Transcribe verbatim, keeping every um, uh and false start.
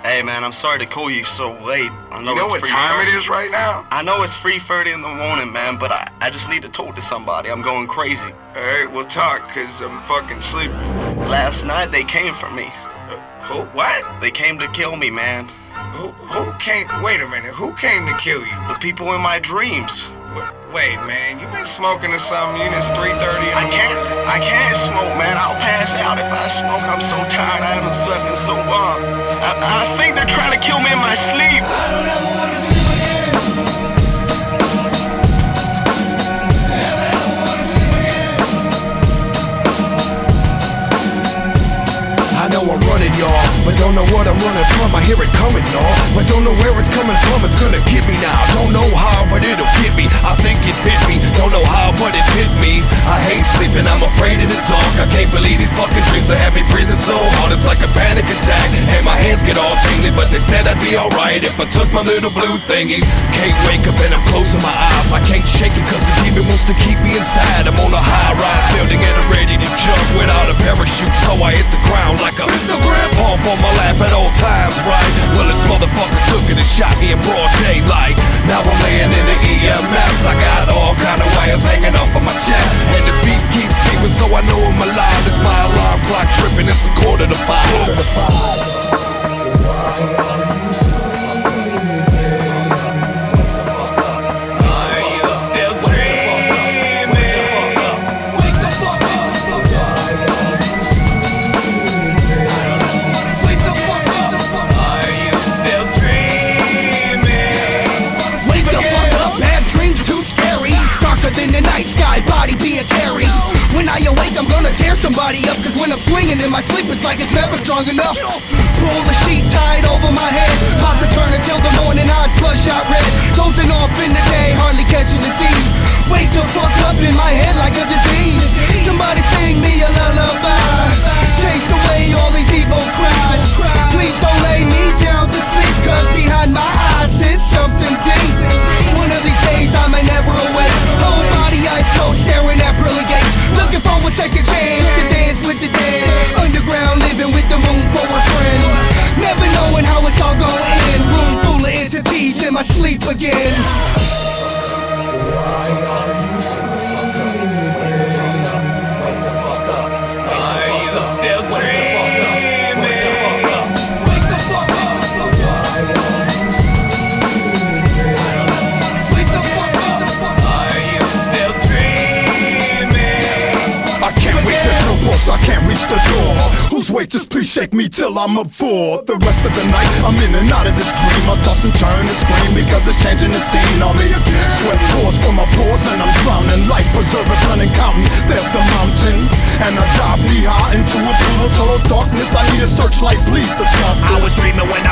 Hey man, I'm sorry to call you so late. I know, You know it's what free time thirty. it is right now? I know it's three thirty in the morning, man, but I, I just need to talk to somebody. I'm going crazy. Alright, we'll talk, cause I'm fucking sleepy. Last night they came for me. Uh, who? What? They came to kill me, man. Who, who came? Wait a minute. Who came to kill you? The people in my dreams. Wait, wait man. You been smoking or something? You it's three thirty in the I can't, morning. I can't smoke, man. I'll pass out if I smoke. I'm so tired. I haven't slept in so long. I, I think they're trying to kill me in my sleep. I know I'm running, y'all, but don't know what I'm running from. I hear it coming, y'all, but don't know where it's coming from. It's gonna get me now. Don't know how, but it'll get me. I think it bit me. Don't know how, but it bit me. I hate sleeping. I'm afraid of the dark. I can't believe these fucking dreams that have me breathing so hard. It's like a panic attack, and my hands get all tingly. But they said I'd be alright if I took my little blue thingies. Can't wake up and I'm closing my eyes. I can't shake it 'cause the demon wants to keep me inside. I'm on a high-rise building and I'm ready to jump without a parachute, so I hit the ground like a Mister Grandpa on my lap at all times, right? Well, this motherfucker took it and shot me in broad daylight. Now I'm laying in the E M S. I got all kind of wires hanging off of my chest, and this beat keeps beeping, so I know I'm alive. It's my alarm clock tripping. It's a quarter to five. Quarter to five. In the night sky, body being carried. When I awake, I'm gonna tear somebody up, 'cause when I'm swinging in my sleep, it's like it's never strong enough. Pull the sheet tied over my head, toss and turn until the morning, eyes bloodshot red. Dozing off in the day, hardly catching the seas. Wake the fuck up in my head like a disease. Somebody sing me a lullaby, chase away all these evil cries. Please don't lay me down to sleep, 'cause behind my eyes is something deep. One of these days I may never awake, whole body ice cold, staring at pearly gates, looking for a second chance to dance with the dead. Underground, living with the moon for a friend, never knowing how it's all gonna end. Room full of entities in my sleep again. Why are you sleeping? Wake the fuck up. Are you still dreaming? Wake the fuck up. Why are you sleeping? Wake the fuck up. Are you still dreaming? I can't wait, there's no pulse, I can't reach the door. Who's wait, just please shake me till I'm up for the rest of the night. I'm in and out of this dream. I toss and turn and scream because it's changing the scene on me. Sweat pours from my pores and I'm drowning. Life preservers running, counting. There's the mountain, and I dive knee high into a pool of total darkness. I need a searchlight, please, to stop this. I was dreaming when